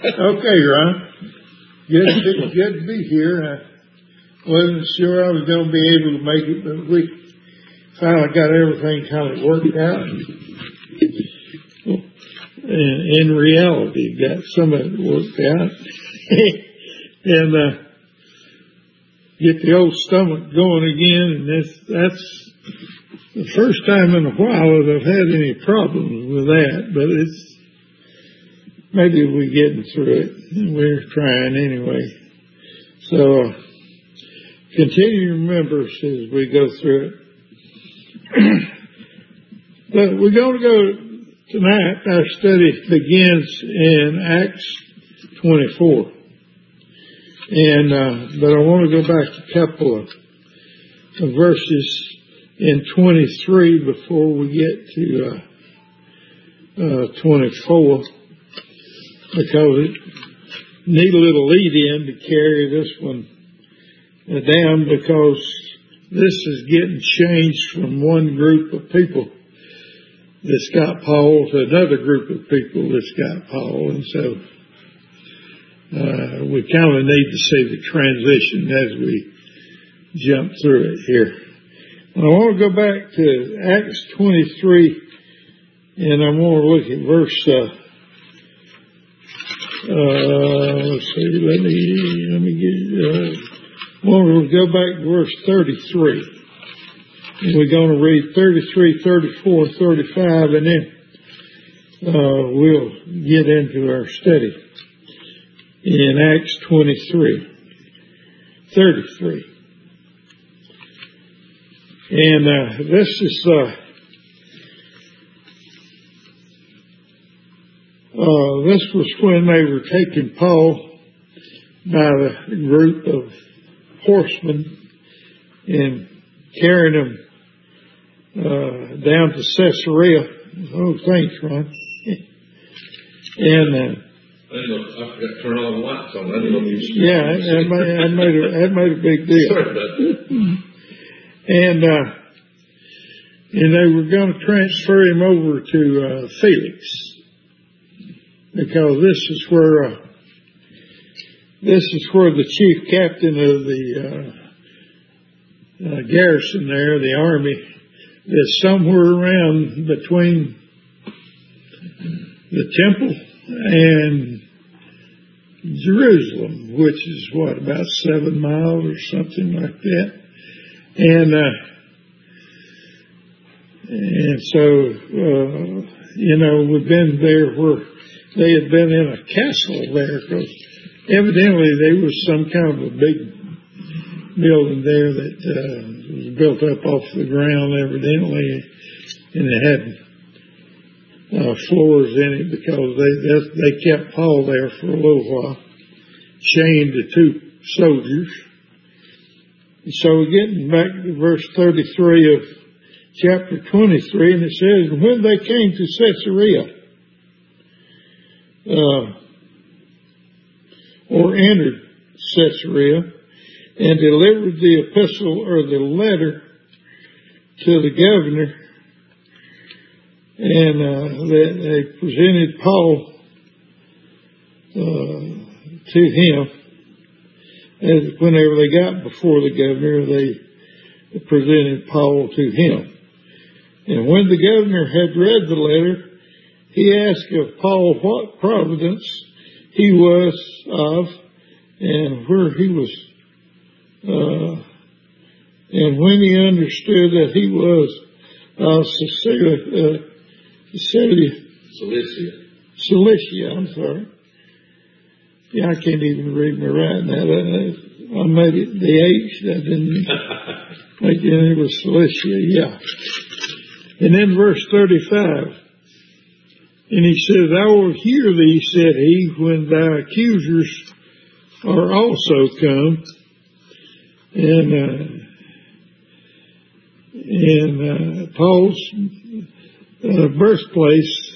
Okay, Ron. Good to be here. I wasn't sure I was going to be able to make it, but we finally got everything kind of worked out. In reality, got some of it worked out. And get the old stomach going again. And that's the first time in a while that I've had any problems with that, but maybe we're getting through it. We're trying anyway. So continue to remember as we go through it. But we're going to go tonight. Our study begins in Acts 24. But I want to go back a couple of verses in 23 before we get to 24, because it need a little lead in to carry this one down, because this is getting changed from one group of people that's got Paul to another group of people that's got Paul, and so we kind of need to see the transition as we jump through it here. And I want to go back to Acts 23, and I want to look at verse, let's see, let me get, I want to go back to verse 33. And we're going to read 33, 34, 35, and then we'll get into our study in Acts 23, 33. And this is this was when they were taking Paul by the group of horsemen and carrying him down to Caesarea. Oh, thanks, Ron. And I forgot to turn all the lights on. I didn't know if you that made a big deal. Sorry about that. And they were going to transfer him over to Felix, because this is where the chief captain of the garrison there, the army, is somewhere around between the temple and Jerusalem, which is about 7 miles or something like that. And so, we've been there where they had been in a castle there, because evidently there was some kind of a big building there that was built up off the ground, evidently, and it had floors in it, because they kept Paul there for a little while, chained to 2 soldiers. So we're getting back to verse 33 of chapter 23, and it says, and when they came to Caesarea, or entered Caesarea, and delivered the epistle or the letter to the governor, and they presented Paul to him. And whenever they got before the governor, they presented Paul to him. And when the governor had read the letter, he asked of Paul what province he was of, and where he was. And when he understood that he was of Cilicia, yeah, I can't even read my writing that. I made it the H. I didn't make it. It was Cilicia, yeah. And then verse 35. And he says, I will hear thee, said he, when thy accusers are also come. And Paul's birthplace,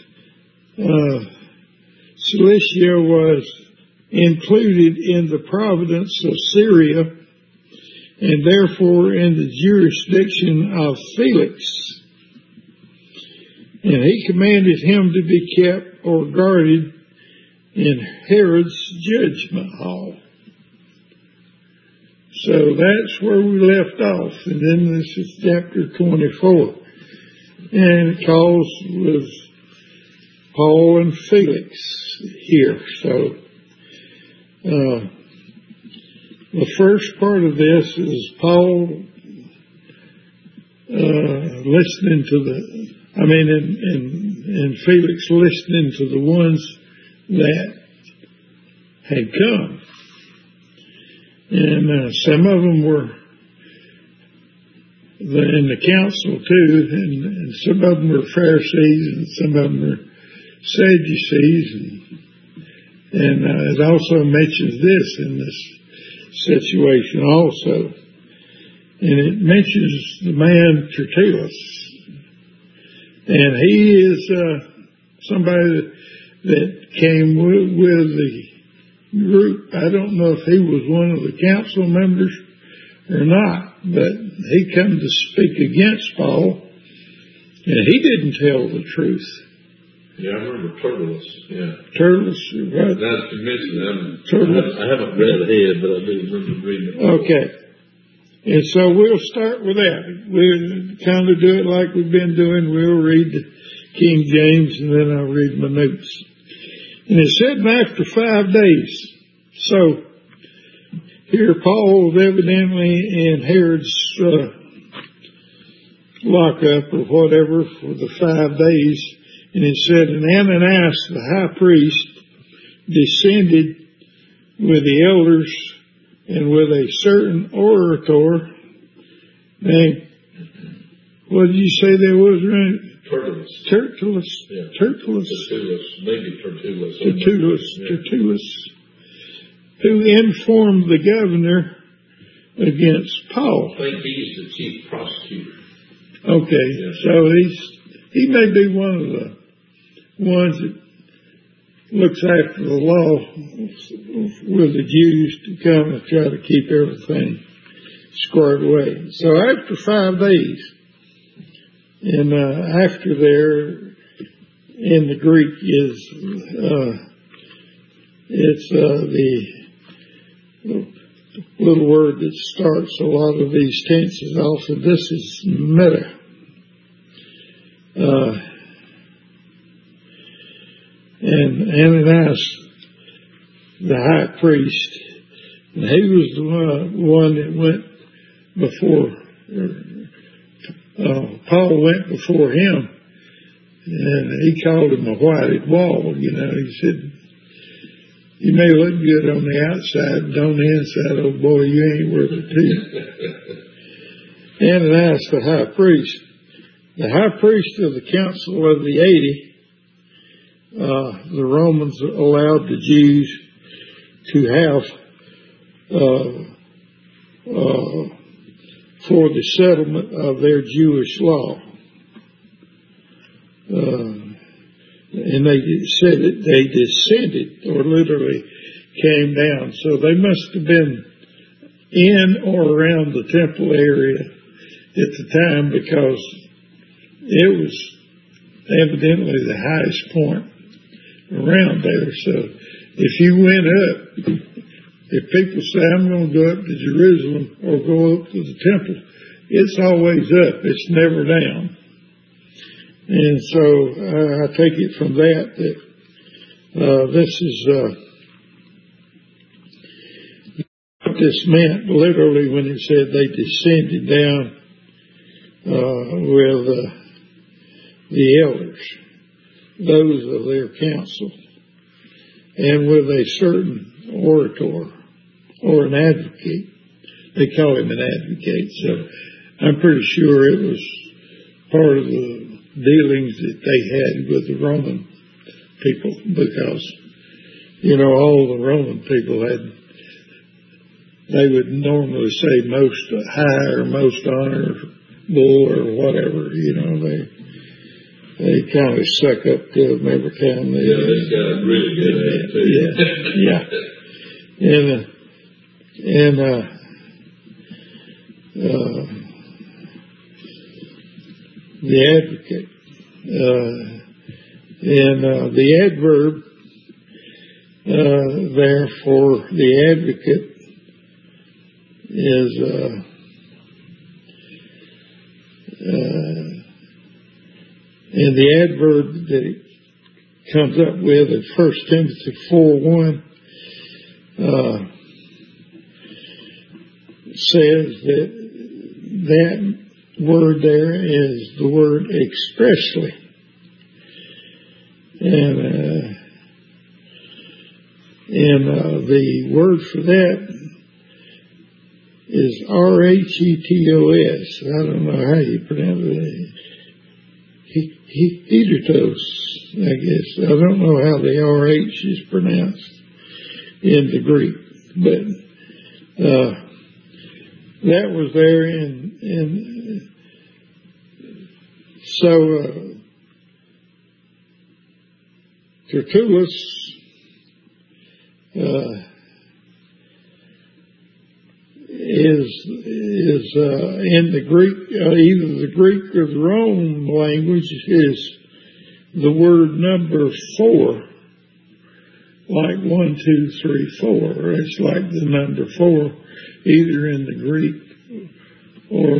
Cilicia, was included in the province of Syria, and therefore in the jurisdiction of Felix. And he commanded him to be kept or guarded in Herod's judgment hall. So that's where we left off. And then this is chapter 24. And it calls with Paul and Felix here. So the first part of this is Paul listening to and Felix listening to the ones that had come. And some of them were in the council too, and some of them were Pharisees, and some of them were Sadducees, and it also mentions this in this situation also. And it mentions the man Tertullus, and he is somebody that came with the group. I don't know if he was one of the council members or not, but he come to speak against Paul, and he didn't tell the truth. Yeah, I remember Tertullus. Yeah, Tertullus, right? That's to mention them. Tertullus. I haven't read ahead, but I do remember reading it. Okay, and so we'll start with that. We'll kind of do it like we've been doing. We'll read the King James, and then I'll read my notes. And it said, after 5 days. So here Paul was evidently in Herod's lockup or whatever for the 5 days. And it said, and Ananias, the high priest, descended with the elders and with a certain orator named, what did you say there was, right? Tertullus. Yeah. Tertullus. Maybe Tertullus. Tertullus, who informed the governor against Paul. I think he's the chief prosecutor. Okay, yeah. So he may be one of the ones that looks after the law with the Jews to come and try to keep everything squared away. So after 5 days, and after there, in the Greek is it's the little word that starts a lot of these tenses off. And this is meta. And Ananias, the high priest, and he was the one that went before. Paul went before him, and he called him a whited wall. You know, he said, "You may look good on the outside, but on the inside, oh boy, you ain't worth it too." Ananias, the high priest of the council of the 80, the Romans allowed the Jews to have for the settlement of their Jewish law. And they said that they descended, or literally came down. So they must have been in or around the temple area at the time, because it was evidently the highest point around there. So if you went up, if people say, I'm going to go up to Jerusalem or go up to the temple, it's always up. It's never down. And so I take it from that this is what this meant literally when it said they descended down with the elders, those of their council, and with a certain orator or an advocate. They call him an advocate. So I'm pretty sure it was part of the dealings that they had with the Roman people, because, you know, all the Roman people they would normally say most high or most honorable or whatever, you know, they kind of suck up to them every time they... Yeah, this guy's really good at it too. Yeah. The advocate. The adverb there for the advocate is and the adverb that it comes up with in 1 Timothy 4:1 says that word there is the word expressly. And the word for that is R-H-E-T-O-S. I don't know how you pronounce it. Heteros, I guess. I don't know how the R-H is pronounced in the Greek. But that was there. And so Tertullus is in the Greek, either the Greek or the Roman language is the word number 4, like 1, 2, 3, 4. It's like the number 4, either in the Greek or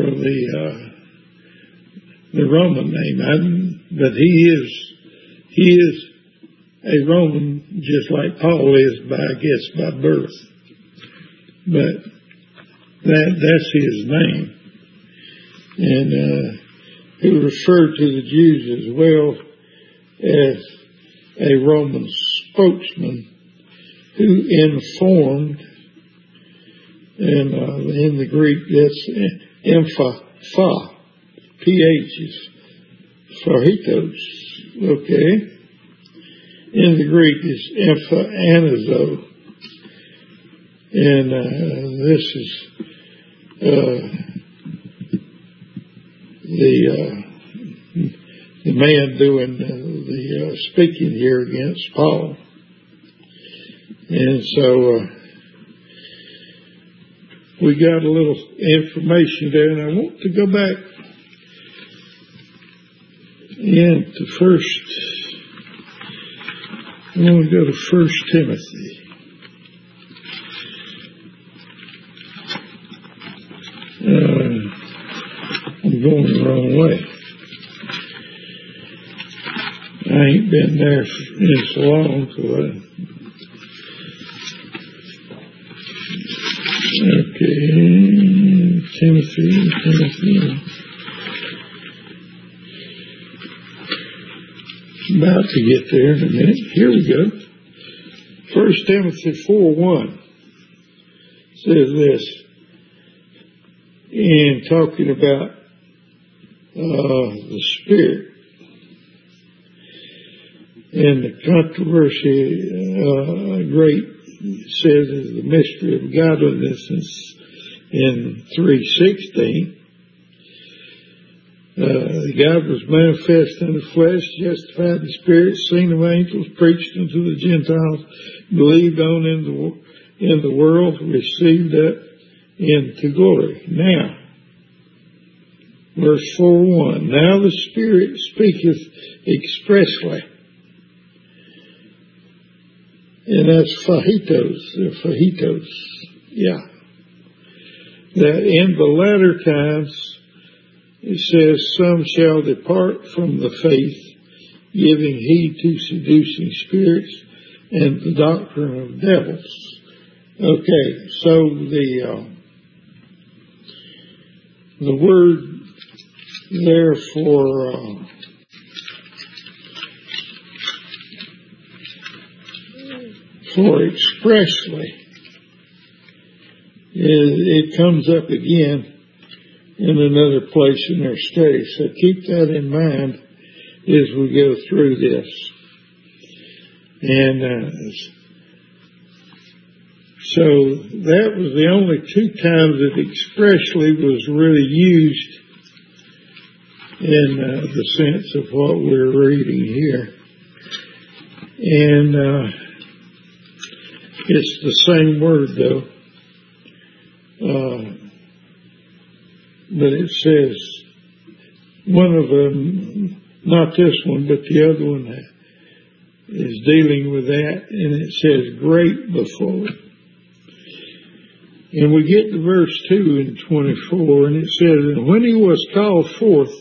the Roman name. But he is a Roman, just like Paul is by birth. But that's his name. And he referred to the Jews as well as a Roman spokesman who informed, and in the Greek that's empha, PH is phahitos, okay? In the Greek is empha anazo. And this is the man doing the speaking here against Paul. And so we got a little information there, and I want to go back into I want to go to 1 Timothy. I'm going the wrong way. I ain't been there in so long, okay, Timothy. About to get there in a minute. Here we go. 1 Timothy 4:1 says this, in talking about the Spirit and the controversy, great says is the mystery of godliness in 3:16. God was manifest in the flesh, justified in the Spirit, seen of angels, preached unto the Gentiles, believed on in the world, received up into glory. Now, verse 4:1. Now the Spirit speaketh expressly, and that's phahitos, yeah. That in the latter times, it says, some shall depart from the faith, giving heed to seducing spirits and the doctrine of devils. Okay, so the word there for expressly, it comes up again in another place in our study. So keep that in mind as we go through this. And so that was the only 2 times that expressly was really used in the sense of what we're reading here. And it's the same word, though. But it says, one of them, not this one, but the other one, is dealing with that, and it says great before. And we get to verse 2 in 24, and it says, and when he was called forth,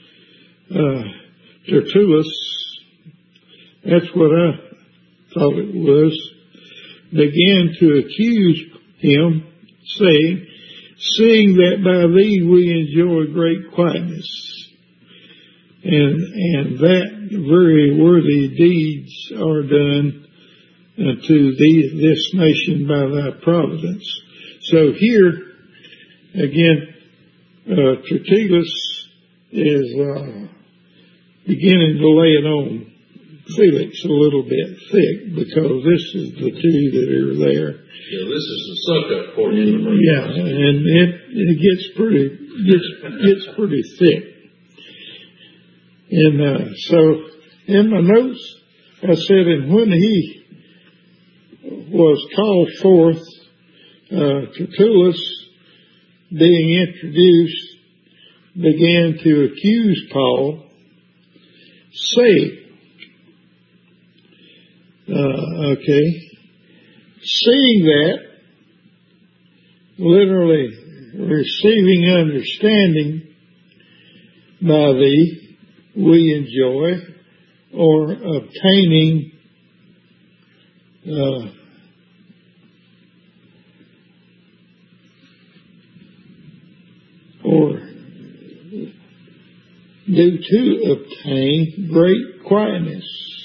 Tertullus, that's what I thought it was, began to accuse him, saying, seeing that by thee we enjoy great quietness, and that very worthy deeds are done unto thee, this nation, by thy providence. So here, again, Tertullus is beginning to lay it on Felix a little bit thick, because this is the two that are there. Yeah, this is the suck-up portion. Yeah, and it gets pretty thick. And so in my notes, I said, and when he was called forth, Tertullus, being introduced, began to accuse Paul, saying, seeing that, literally receiving understanding by thee, we enjoy, or obtaining or do to obtain great quietness.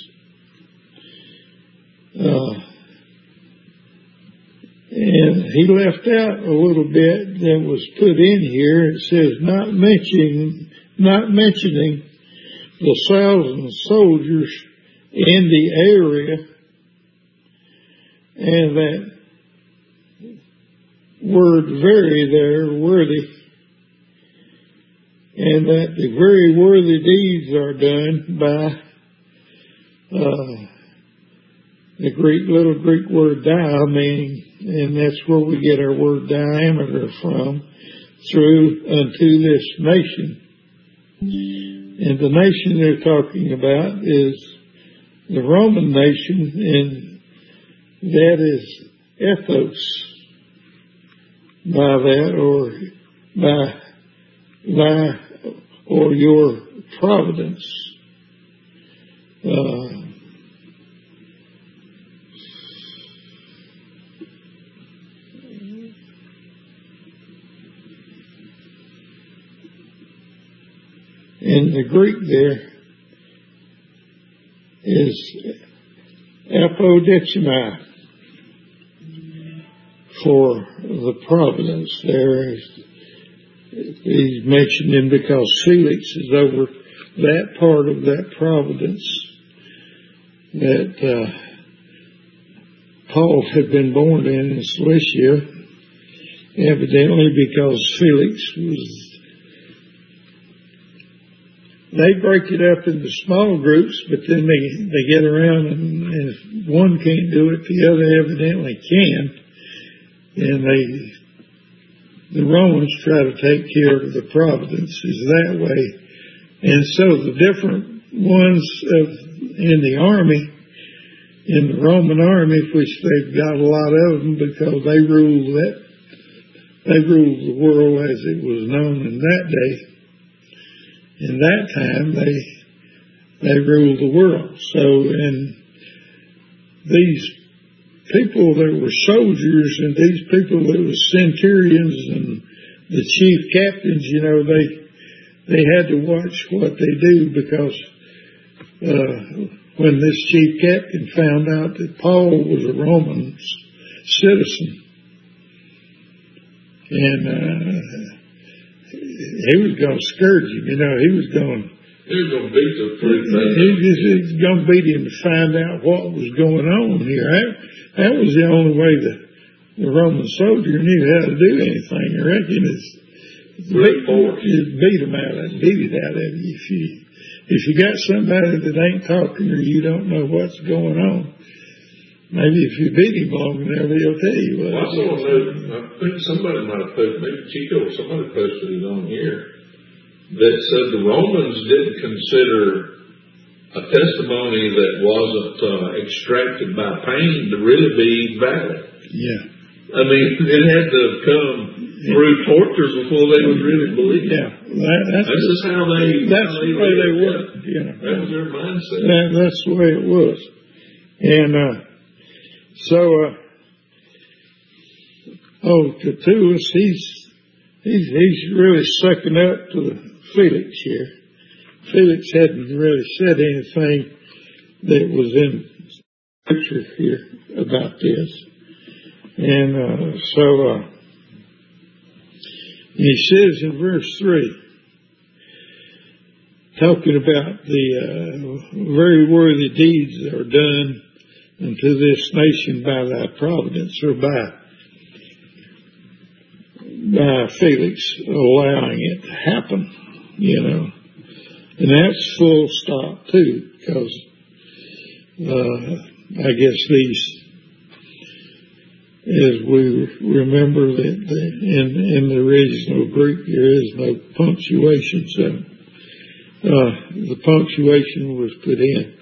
And he left out a little bit that was put in here. It says, not mentioning the 1,000 soldiers in the area, and that word very there, worthy, and that the very worthy deeds are done by the little Greek word dia, meaning, and that's where we get our word diameter from, through unto this nation. And the nation they're talking about is the Roman nation, and that is ethos, by that, or by thy or your providence. In the Greek there is apodechimai, for the providence. There he's mentioning, because Felix is over that part of that providence that Paul had been born in Cilicia, evidently because Felix was. They break it up into small groups, but then they get around, and if one can't do it, the other evidently can. And the Romans try to take care of the providences that way. And so the different ones in the army, in the Roman army, which they've got a lot of them because they ruled the world as it was known in that day. In that time, they ruled the world. So, and these people that were soldiers, and these people that were centurions and the chief captains, they had to watch what they do, because when this chief captain found out that Paul was a Roman citizen, and he was going to scourge him, he was going to beat him pretty bad. He was going to beat him to find out what was going on here. That was the only way the Roman soldier knew how to do anything. I reckon beat him out of it, beat it out of you. If you got somebody that ain't talking, or you don't know what's going on, maybe if you beat him long enough, he'll tell you what. Well, I think somebody might have posted, maybe Chico or somebody posted it on here, that said the Romans didn't consider a testimony that wasn't extracted by pain to really be valid. Yeah. I mean, it had to come through tortures before they would really believe it. Yeah. That's just how they... That's the way they worked. You know. That was their mindset. That's the way it was. And Tertullus, he's really sucking up to Felix here. Felix hadn't really said anything that was in Scripture here about this. And he says in verse 3, talking about the very worthy deeds that are done unto this nation by thy providence, or by Felix allowing it to happen, you know. And that's full stop too, because I guess these, as we remember that in the original Greek there is no punctuation, so the punctuation was put in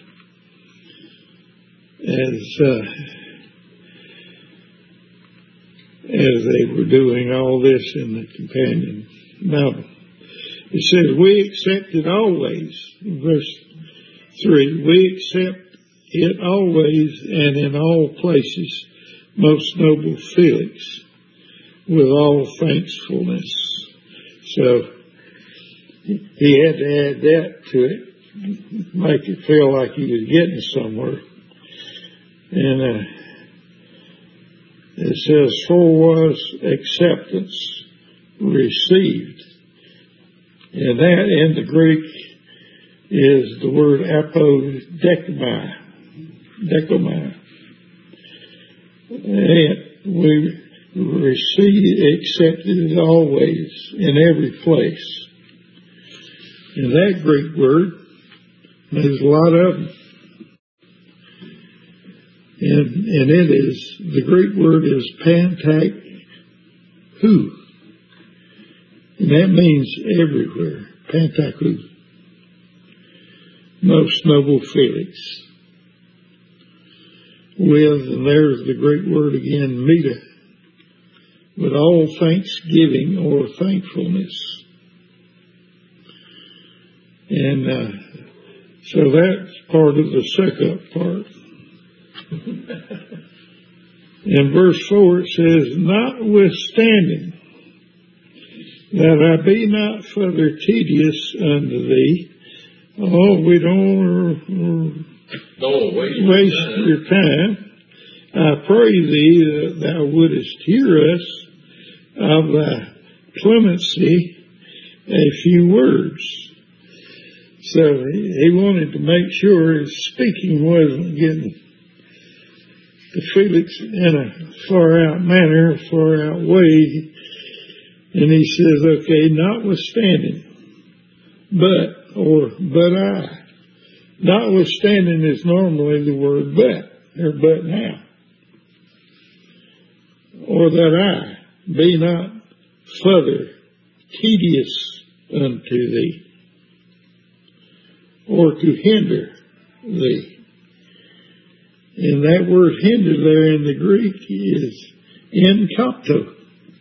as they were doing all this in the companion Bible. It says, we accept it always, in verse 3, we accept it always and in all places, most noble Felix, with all thankfulness. So he had to add that to it, make it feel like he was getting somewhere. And it says, for was acceptance received. And that in the Greek is the word apodecomai. And we accepted it always, in every place. And that Greek word, there's a lot of them. And it is, the Greek word is pantakou. And that means everywhere. Pantakou. Most noble Felix. With, and there's the Greek word again, meta. With all thanksgiving or thankfulness. And so that's part of the suck-up part. In verse 4 it says, notwithstanding that I be not further tedious unto thee. Oh, we don't waste your time. I pray thee that thou wouldest hear us of thy clemency a few words. So he wanted to make sure his speaking wasn't getting to Felix in a far-out manner, far-out way. And he says, okay, notwithstanding, but I. Notwithstanding is normally the word but, or but now. Or that I be not further tedious unto thee, or to hinder thee. And that word hinder there in the Greek is enkopto.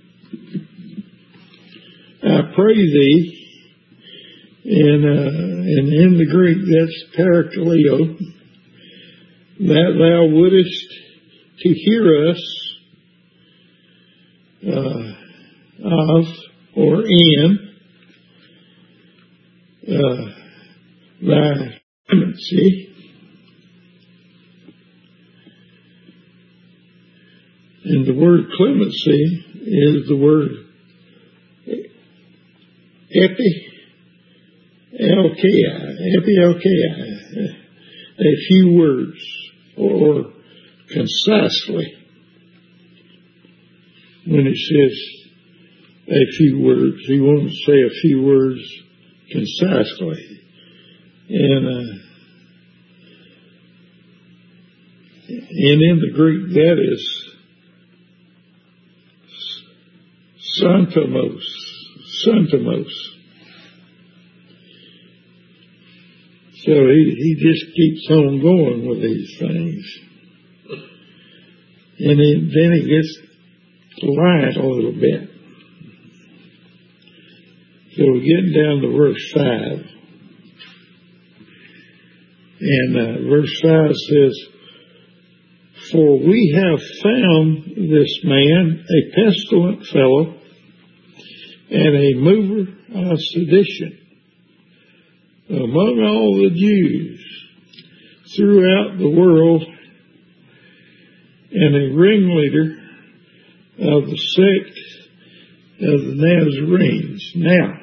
I pray thee, and in the Greek that's parakaleo, that thou wouldest to hear us of or in thy clemency. And the word clemency is the word epi-LKI, a few words, or concisely. When he says a few words, he wants to say a few words concisely. And in the Greek, that is Santomos. So So he just keeps on going with these things. And then he gets light a little bit. So we're getting down to verse 5. And verse 5 says, "For we have found this man a pestilent fellow and a mover of sedition among all the Jews throughout the world, and a ringleader of the sect of the Nazarenes." Now,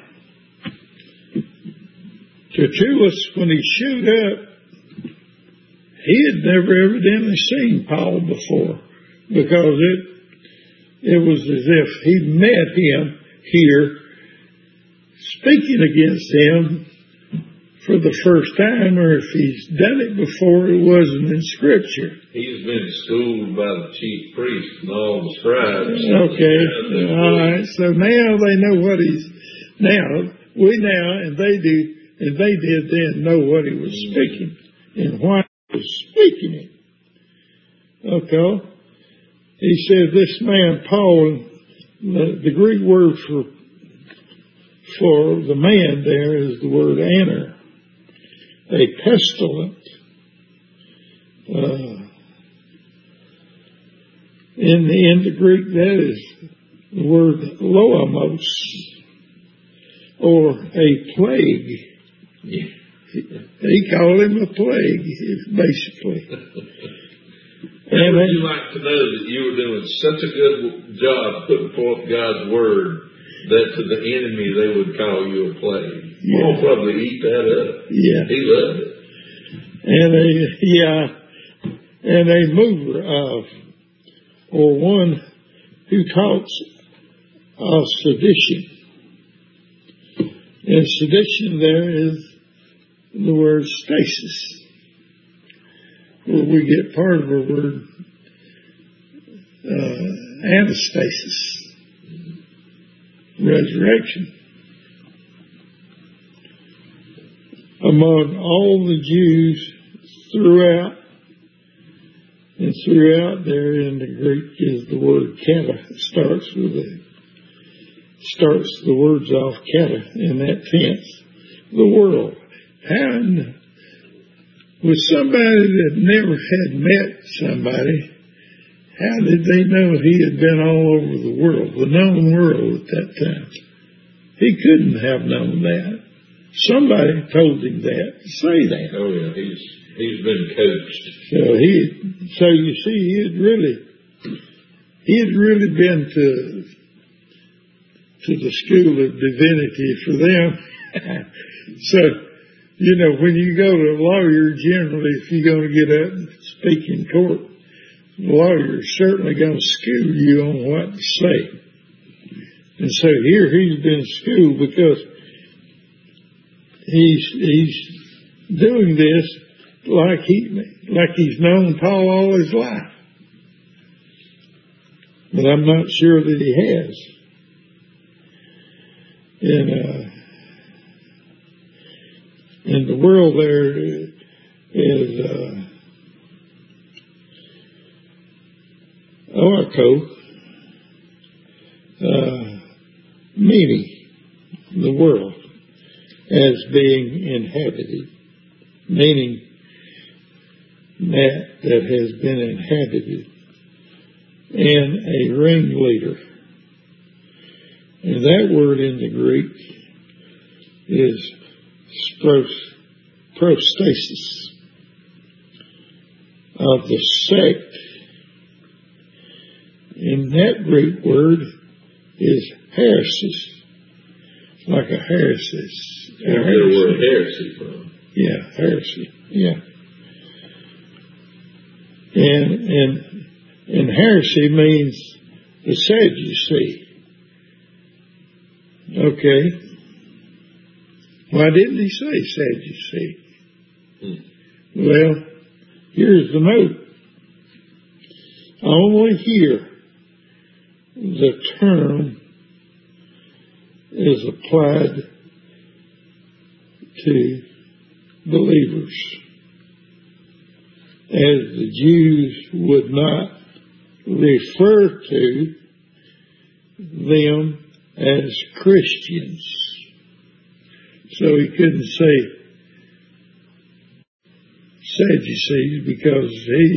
Tertullus, when he showed up, he had never evidently seen Paul before, because it was as if he'd met him here, speaking against him for the first time, or if he's done it before, it wasn't in Scripture. He's been schooled by the chief priest and all the scribes. Okay, all right. So now they know what he's. Now we now, and they do, and they did then know what he was speaking and why he was speaking it. Okay, he said this man Paul. The Greek word for the man there is the word aner, a pestilent. In the Greek, that is the word loamos, or a plague. He called him a plague, basically. And would you like to know that you were doing such a good job putting forth God's word that to the enemy they would call you a plague? Yeah. I'll probably eat that up. Yeah. He loved it. And a mover of, or one who talks of sedition. And sedition there is the word stasis, where we get part of our word anastasis, resurrection. Among all the Jews throughout, and throughout there in the Greek is the word kata. It starts the words off kata in that tense. The world. And with somebody that never had met somebody, how did they know he had been all over the world, the known world at that time? He couldn't have known that. Somebody told him that, to say that. Oh yeah, he's been coached. So you see, he had really been to the school of divinity for them. So, you know, when you go to a lawyer, generally, if you're going to get up and speak in court, the lawyer is certainly going to school you on what to say. And so here he's been schooled because he's doing this like he's known Paul all his life. But I'm not sure that he has. And the world there is orko, meaning the world as being inhabited, meaning that has been inhabited, and a ringleader. And that word in the Greek is prostasis, of the sect. And that Greek word is heresis, like a heresy. Where the word heresy from? Yeah, heresy. Yeah. And heresy means the Sadducee. Okay. Why didn't he say Sadducee? Well, here's the note. Only here the term is applied to believers, as the Jews would not refer to them as Christians. So he couldn't say Sadducees, because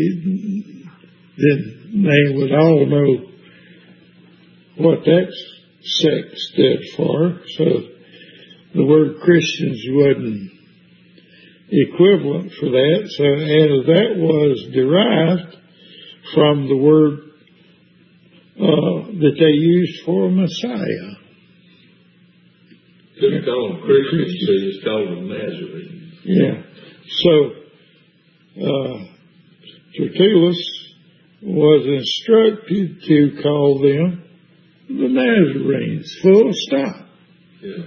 then they would all know what that sect stood for. So the word Christians wasn't equivalent for that. So as that was derived from the word that they used for Messiah. Couldn't call them Christians, so you just call them Nazarenes. Yeah. So Tertullus was instructed to call them the Nazarenes, full stop. Yeah.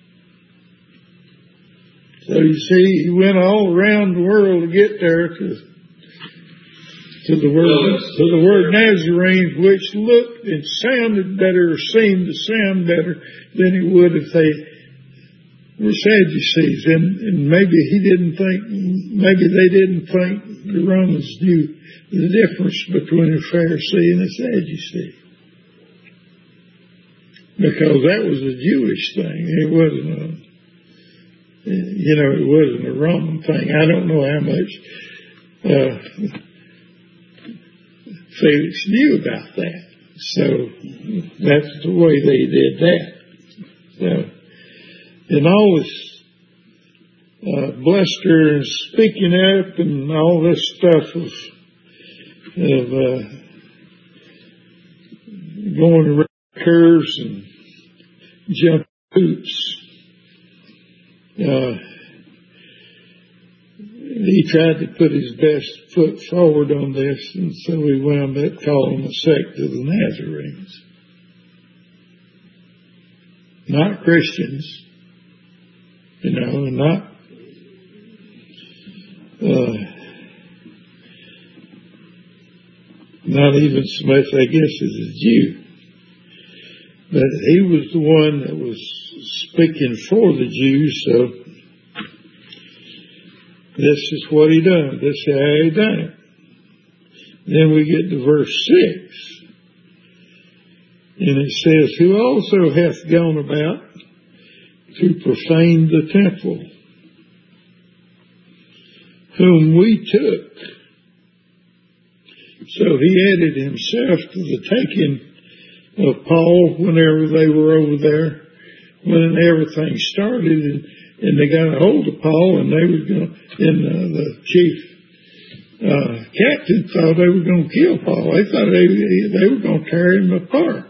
So you see, he went all around the world to get there to the word Nazarenes, which looked and sounded better, or seemed to sound better than it would if they were Sadducees. And maybe they didn't think the Romans knew the difference between a Pharisee and a Sadducee, because that was a Jewish thing. It wasn't a Roman thing. I don't know how much Felix knew about that. So that's the way they did that. So, and all this bluster and speaking up and all this stuff of going around curves and jumping hoops. He tried to put his best foot forward on this, and so we wound up calling the sect of the Nazarenes. Not Christians, not not even Smith, I guess, is a Jew. But he was the one that was speaking for the Jews, so this is what he done. This is how he done it. Then we get to verse 6. And it says, who also hath gone about to profane the temple, whom we took. So he added himself to the taking of Paul whenever they were over there, when everything started, and they got a hold of Paul, and they were going, and the chief captain thought they were going to kill Paul. They thought they were going to tear him apart.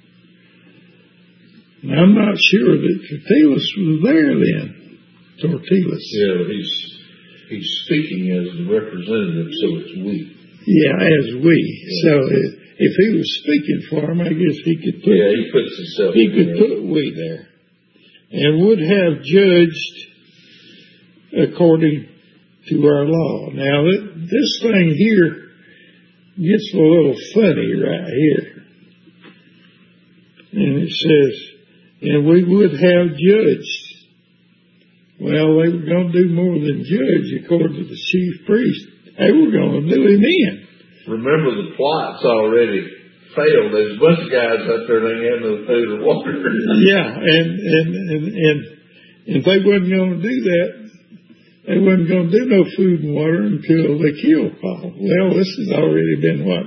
And I'm not sure that Tertullus was there then. Tertullus. Yeah, but he's speaking as the representative, so it's we. Yeah, as we. Yeah. So if he was speaking for him, I guess he could put. Yeah, he puts himself. He could put we there, and would have judged according to our law. Now this thing here gets a little funny right here, and it says, and we would have judged. Well, they were going to do more than judge, according to the chief priest. They were going to do him in. Remember, the plot's already failed. There's a bunch of guys out there that ain't had no food or water. Yeah, and they wasn't going to do that. They wasn't going to do no food and water until they killed Paul. Well, this has already been, what,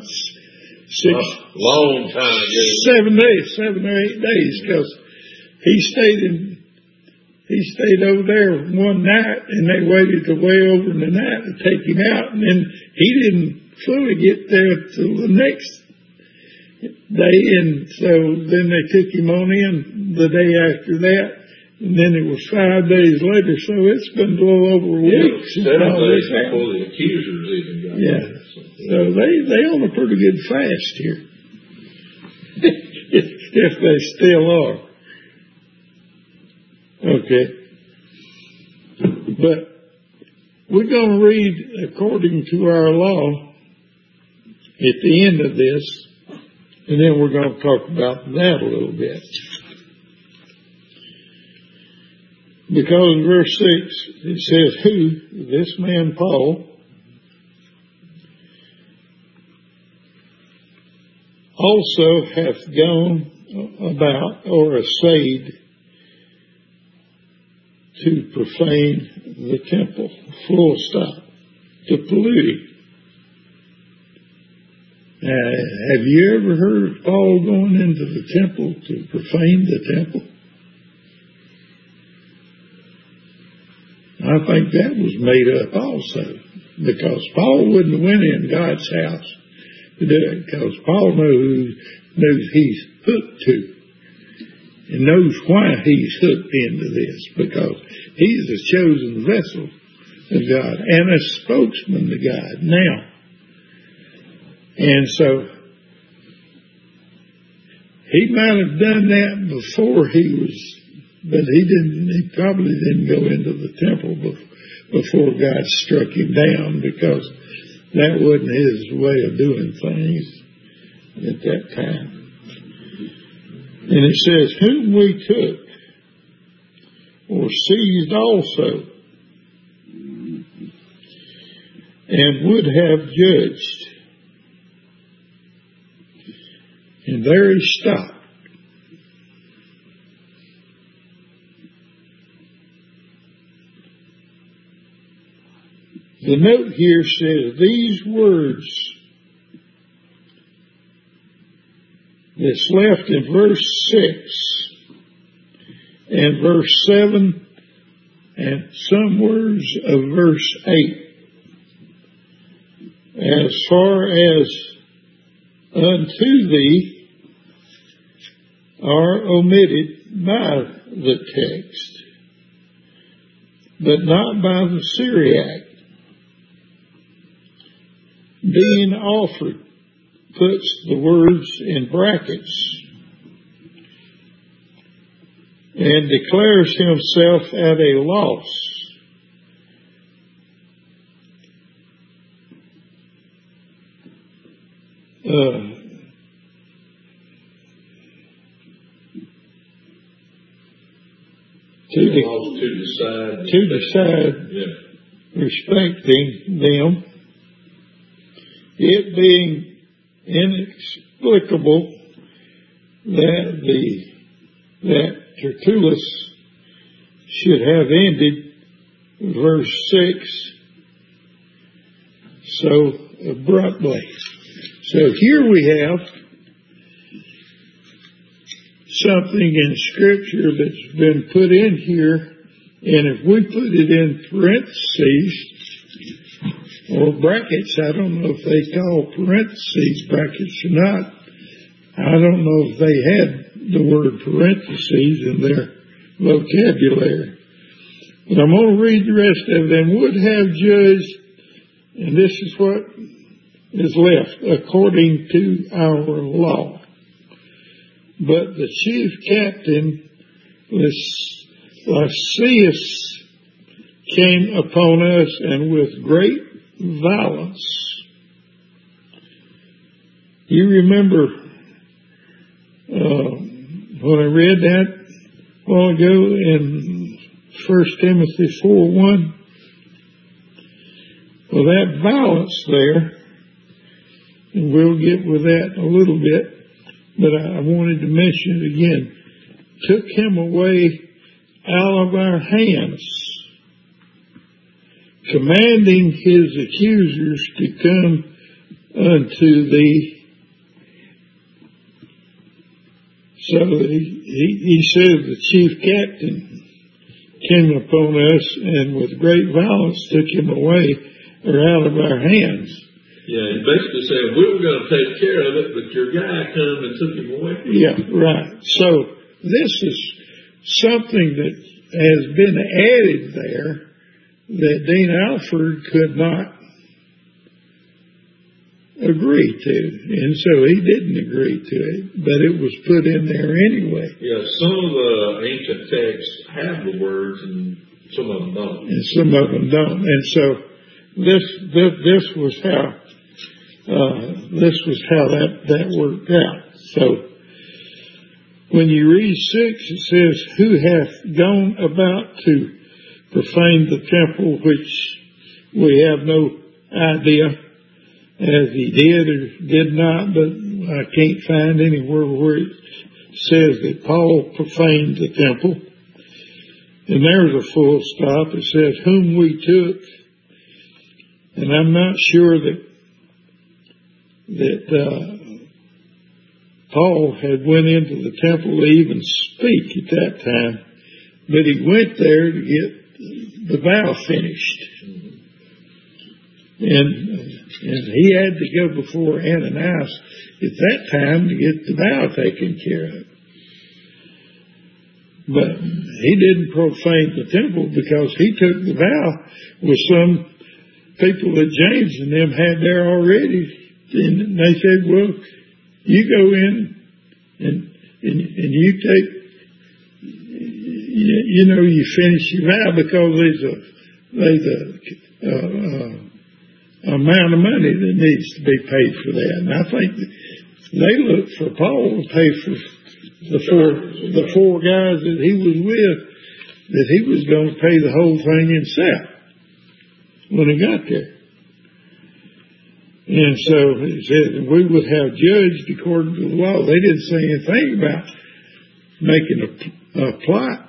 long time. 7 or 8 days, because he stayed over there one night, and they waited way over in the night to take him out, and then he didn't fully get there till the next day, and so then they took him on in the day after that, and then it was 5 days later, so it's been a little over a week since all this happened. Before the accusers even got there. So they on a pretty good fast here, if they still are. Okay. But we're going to read according to our law at the end of this, and then we're going to talk about that a little bit. Because in verse 6, it says, who, this man Paul, also hath gone about or essayed to profane the temple, full stop, to pollute it. Have you ever heard of Paul going into the temple to profane the temple? I think that was made up also, because Paul wouldn't have went in God's house to do it, because Paul knows he's hooked to, and knows why he's hooked into this, because he's a chosen vessel of God and a spokesman to God now. And so he might have done that before he was, but he probably didn't go into the temple before God struck him down, because that wasn't his way of doing things at that time. And it says, whom we took or seized also, and would have judged. And there he stopped. The note here says these words that's left in verse 6 and verse 7 and some words of verse 8, as far as unto thee, are omitted by the text, but not by the Syriac. Being offered puts the words in brackets and declares himself at a loss. To decide respecting them, it being inexplicable that Tertullus should have ended verse 6 so abruptly. So here we have something in Scripture that's been put in here, and if we put it in parentheses or brackets, I don't know if they call parentheses brackets or not. I don't know if they had the word parentheses in their vocabulary. But I'm going to read the rest of it. And would have judged, and this is what is left, according to our law. But the chief captain, Lysias, came upon us, and with great violence. You remember when I read that a while ago in 1 Timothy 4:1? Well, that violence there, and we'll get with that in a little bit, but I wanted to mention it again, took him away out of our hands, commanding his accusers to come unto thee. So he said the chief captain came upon us and with great violence took him away or out of our hands. Yeah, he basically said, we were going to take care of it, but your guy came and took him away. Yeah, right. So this is something that has been added there that Dean Alford could not agree to. And so he didn't agree to it, but it was put in there anyway. Yeah, some of the ancient texts have the words and some of them don't. And some of them don't. And so this was how that worked out. So when you read 6, it says, who hath gone about to profane the temple, which we have no idea as he did or did not, but I can't find anywhere where it says that Paul profaned the temple. And there's a full stop. It says, whom we took. And I'm not sure that Paul had went into the temple to even speak at that time, but he went there to get the vow finished. And he had to go before Ananias at that time to get the vow taken care of. But he didn't profane the temple because he took the vow with some people that James and them had there already. And they said, well, you go in and you take, you finish your vow because there's a amount of money that needs to be paid for that. And I think they looked for Paul to pay for the four guys that he was with, that he was going to pay the whole thing himself when he got there. And so he said we would have judged according to the law. They didn't say anything about making a plot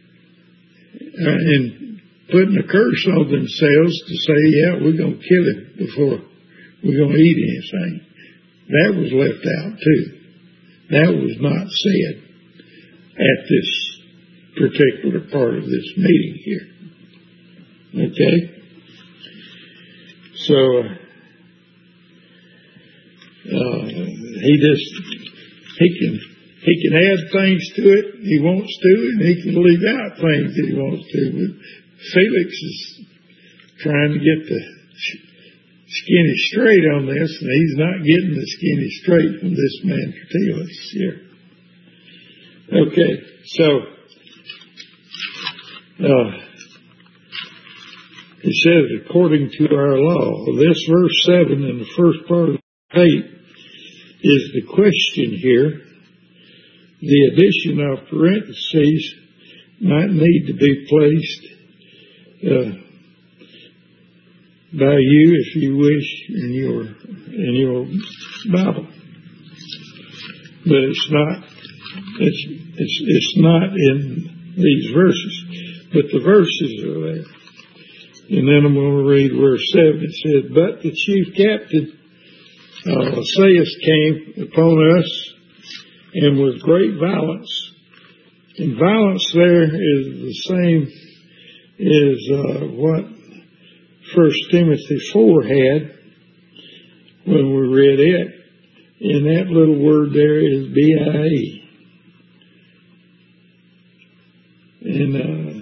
and putting a curse on themselves to say, yeah, we're going to kill him before we're going to eat anything. That was left out too. That was not said at this particular part of this meeting here. Okay? So, he can add things to it he wants to, and he can leave out things that he wants to. But Felix is trying to get the skinny straight on this, and he's not getting the skinny straight from this man Tertullus here. Okay, so it says, according to our law, this verse 7 in the first part of 8 is the question here. The addition of parentheses might need to be placed by you, if you wish, in your Bible, but it's not in these verses, but the verses are there. And then I'm going to read verse 7. It says, but the chief captain Lysias came upon us, and with great violence. And violence there is the same as what 1 Timothy 4 had when we read it. And that little word there is B-I-E. And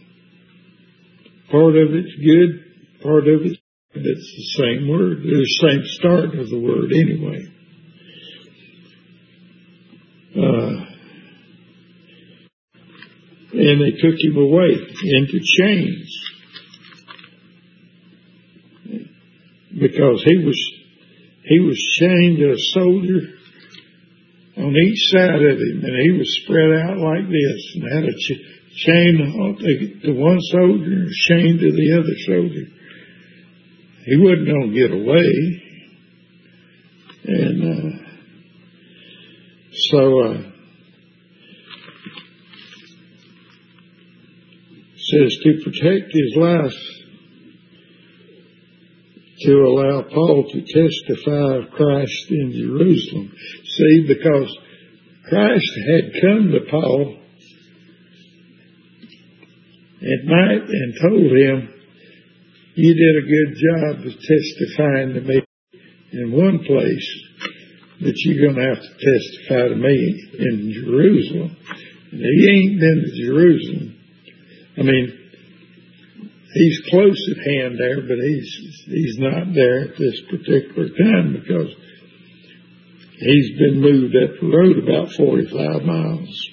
part of it's good, part of it's the same word. The same start of the word anyway. And they took him away into chains because he was chained to a soldier on each side of him, and he was spread out like this, and had a chain to one soldier and a chain to the other soldier. He wasn't going to get away, and so. Says to protect his life, to allow Paul to testify of Christ in Jerusalem. See, because Christ had come to Paul at night and told him, you did a good job of testifying to me in one place, but you're going to have to testify to me in Jerusalem. And he ain't been to Jerusalem. I mean, he's close at hand there, but he's not there at this particular time because he's been moved up the road about 45 miles.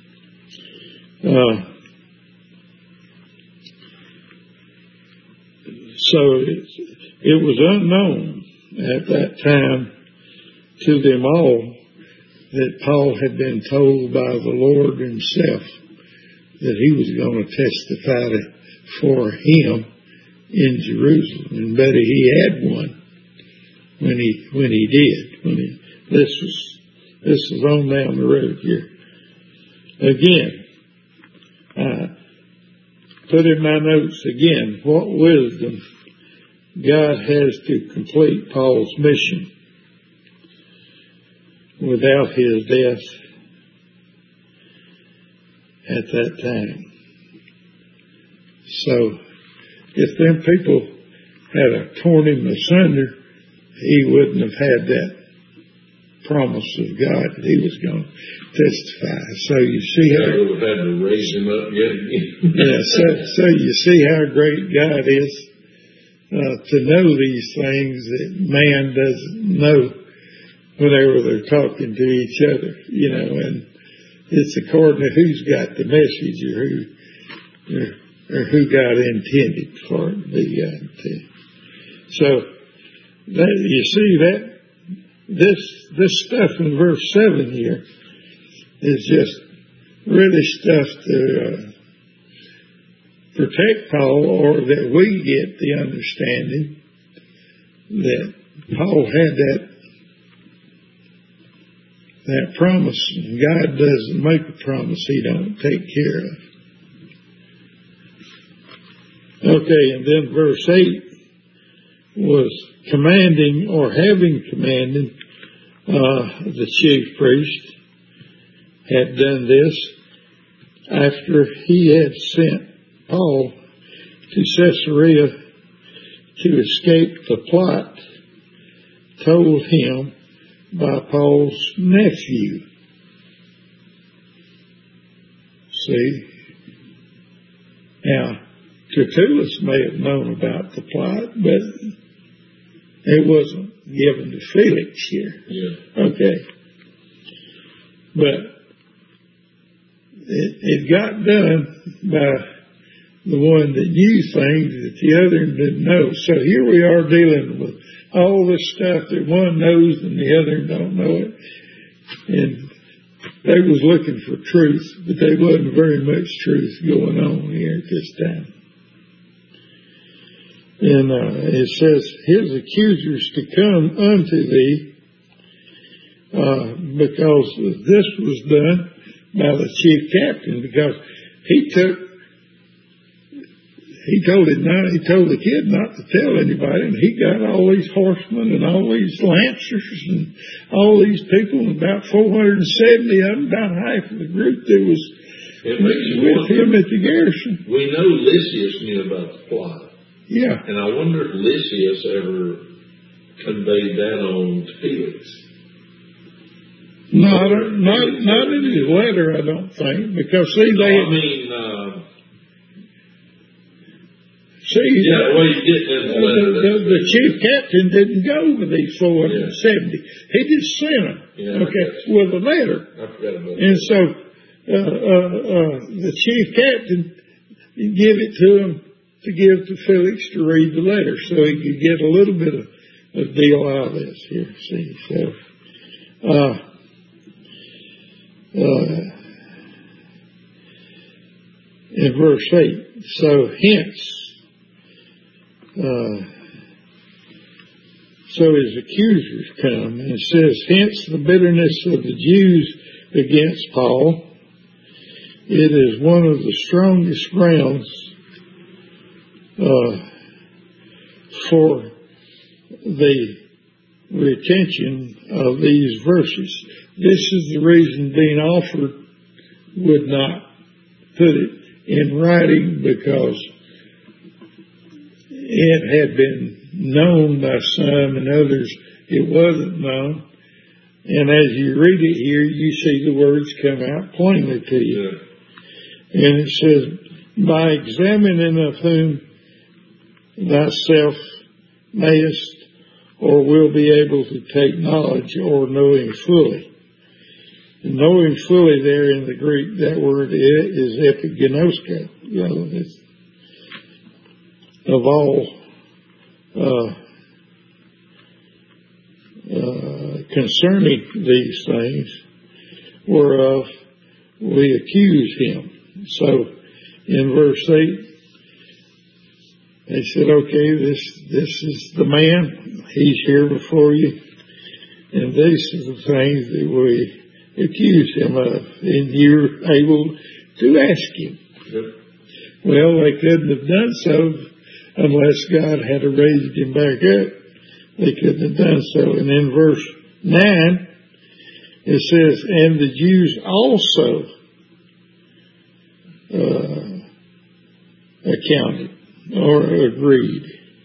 So it was unknown at that time to them all that Paul had been told by the Lord himself that he was going to testify for him in Jerusalem, and better he had one when he did. This was on down the road here. Again, put in my notes again, what wisdom God has to complete Paul's mission without his death at that time. So, if them people had torn him asunder, he wouldn't have had that promise of God that he was going to testify. So you see how they would have had to raise him up yet again. Yeah, so you see how great God is to know these things that man doesn't know whenever they're talking to each other, and it's according to who's got the message or who God intended for it to be to. So you see that this stuff in verse 7 here is just really stuff to protect Paul, or that we get the understanding that Paul had that promise, and God doesn't make a promise he don't take care of. Okay, and then verse 8 was commanding, or having commanded, the chief priest had done this after he had sent Paul to Caesarea to escape the plot told him by Paul's nephew. See? Now, Tertullus may have known about the plot, but it wasn't given to Felix here. Yeah. Okay. But it got done by the one that knew things that the other didn't know. So here we are dealing with all this stuff that one knows and the other don't know it. And they was looking for truth, but there wasn't very much truth going on here at this time. And it says, his accusers to come unto thee, because this was done by the chief captain, because he told the kid not to tell anybody, and he got all these horsemen and all these lancers and all these people, and about 470 of them, about half of the group that was with him at the garrison. We know Lysias knew about the plot. Yeah. And I wonder if Lysias ever conveyed that on to Felix. Not in his letter, I don't think, because the chief captain didn't go with these 470. He just sent them. Yeah, with a letter. I forgot about that. And so the chief captain gave it to him to give to Felix to read the letter, so he could get a little bit of deal out of this here. See, so in verse 8, so hence, so his accusers come, and it says, hence the bitterness of the Jews against Paul. It is one of the strongest grounds for the retention of these verses. This is the reason Dean Alford would not put it in writing, because it had been known by some and others it wasn't known. And as you read it here, you see the words come out plainly to you. Yeah. And it says, by examining of whom thyself mayest or will be able to take knowledge, or knowing fully. And knowing fully there in the Greek, that word is epigenosko. It's of all concerning these things, whereof we accuse him. So in verse 8, they said, okay, this is the man. He's here before you. And these are the things that we accuse him of. And you're able to ask him. Yep. Well, they couldn't have done so unless God had raised him back up. They couldn't have done so. And in verse 9, it says, and the Jews also accounted or agreed.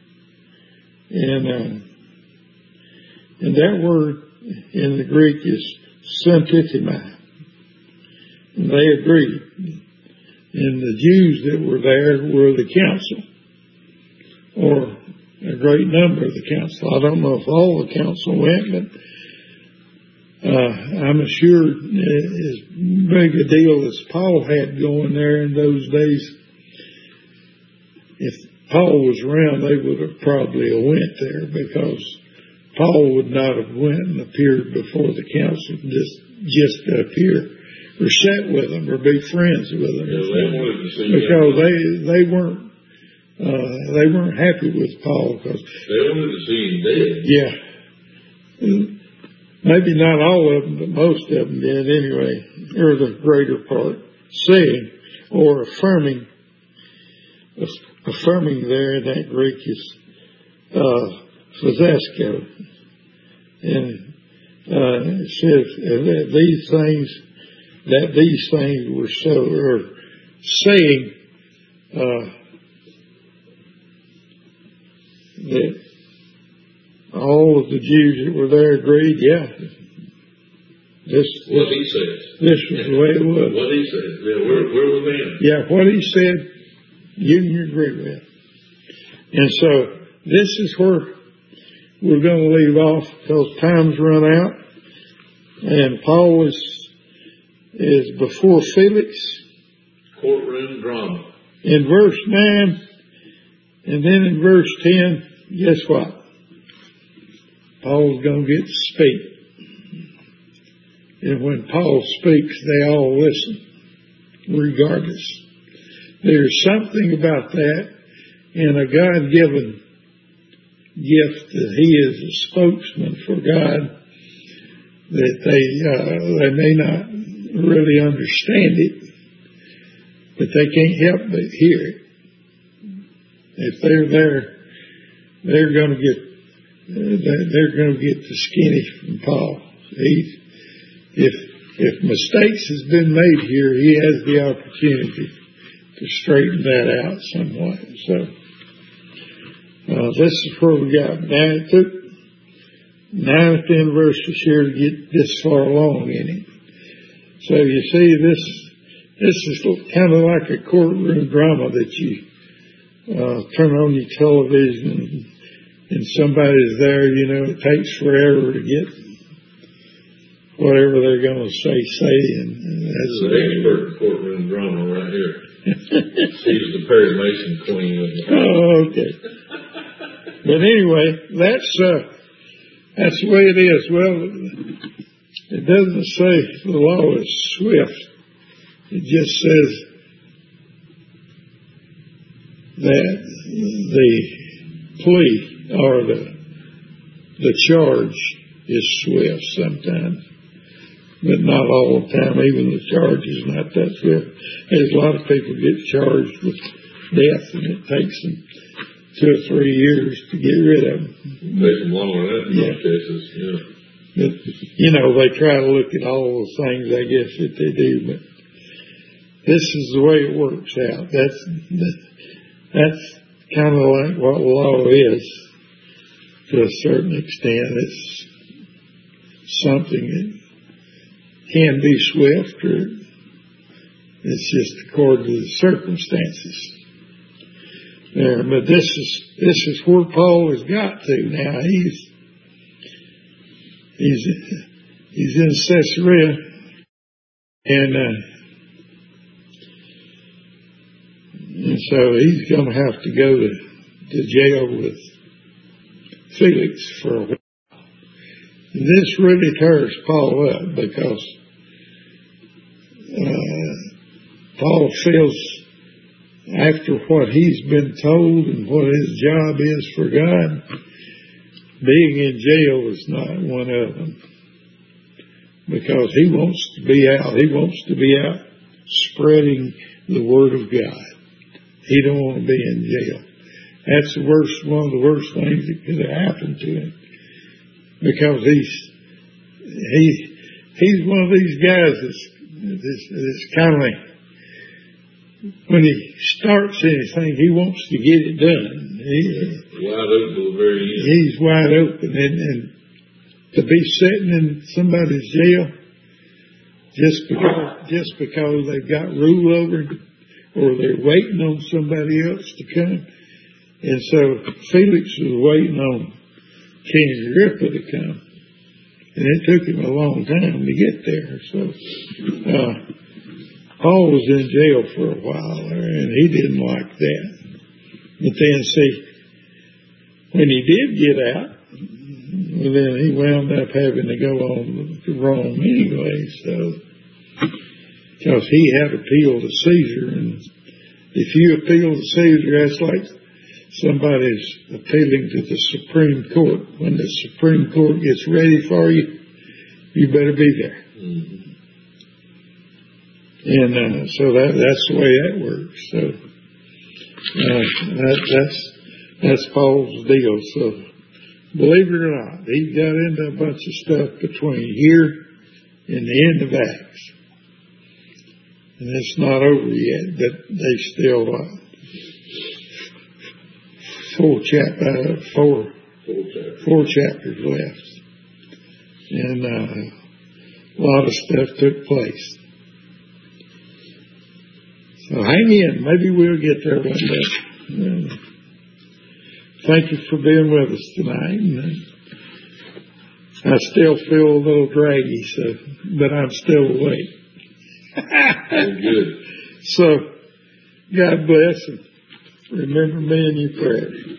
And that word in the Greek is syntithema. And they agreed. And the Jews that were there were the council, or a great number of the council. I don't know if all the council went, but I'm assured as big a deal as Paul had going there in those days, if Paul was around, they would have probably went there, because Paul would not have went and appeared before the council just to appear or sit with them or be friends with them. Yeah, because they weren't happy with Paul, because they wanted to see him dead. Yeah. Maybe not all of them, but most of them did anyway, or the greater part, saying or affirming there in that Greek is physisko. And it says that these things were so, or saying that all of the Jews that were there agreed, yeah. What he said. This was the way it was. What he said. Yeah, we're with him. Yeah, what he said, you can agree with. And so this is where we're going to leave off, because time's run out. And Paul is before Felix. Courtroom drama. In verse 9, and then in verse 10, guess what? Paul's going to get to speak. And when Paul speaks, they all listen, regardless. There's something about that, and a God-given gift that he is a spokesman for God, that they may not really understand it, but they can't help but hear it. If they're there, they're going to get the skinny from Paul. If mistakes has been made here, he has the opportunity to straighten that out somewhat. So this is where we got. Now it took 9 or 10 verses here to get this far along in it. So you see, this is kind of like a courtroom drama that you turn on your television and somebody's there. You know, it takes forever to get whatever they're going to say, and that's an expert in courtroom drama right here. She's the Perry Mason queen. Oh, okay. But anyway, that's the way it is. Well, it doesn't say the law is swift. It just says that the plea or the charge is swift sometimes, but not all the time. Even the charge is not that swift. There's a lot of people get charged with death, and it takes them 2 or 3 years to get rid of them. It takes them longer than that in some cases. Yeah. But, you know, they try to look at all the things, I guess, that they do, but this is the way it works out. That's kind of like what law is to a certain extent. It's something that can be swift, or it's just according to the circumstances. There, but this is where Paul has got to now. He's in Caesarea, and so he's going to have to go to jail with Felix for a while. And this really tears Paul up, because Paul feels after what he's been told and what his job is for God, being in jail is not one of them. Because he wants to be out. He wants to be out spreading the Word of God. He don't want to be in jail. That's one of the worst things that could have happened to him. Because he's one of these guys that's kind of like, when he starts anything, he wants to get it done. Wide open to the very end. He's wide open. And to be sitting in somebody's jail just because they've got rule over him, or they're waiting on somebody else to come. And so Felix was waiting on King Agrippa to come. And it took him a long time to get there. So Paul was in jail for a while there, and he didn't like that. But then, see, when he did get out, well, then he wound up having to go on to Rome anyway. So, because he had appealed to Caesar, and if you appeal to Caesar, that's like somebody's appealing to the Supreme Court. When the Supreme Court gets ready for you, you better be there. Mm-hmm. And so that's the way that works. So that's Paul's deal. So believe it or not, he got into a bunch of stuff between here and the end of Acts. And it's not over yet, but they still four chapters left. And a lot of stuff took place. So hang in. Maybe we'll get there one day. Thank you for being with us tonight. And I still feel a little draggy, but I'm still awake. Good. So God bless, and remember me in your prayers.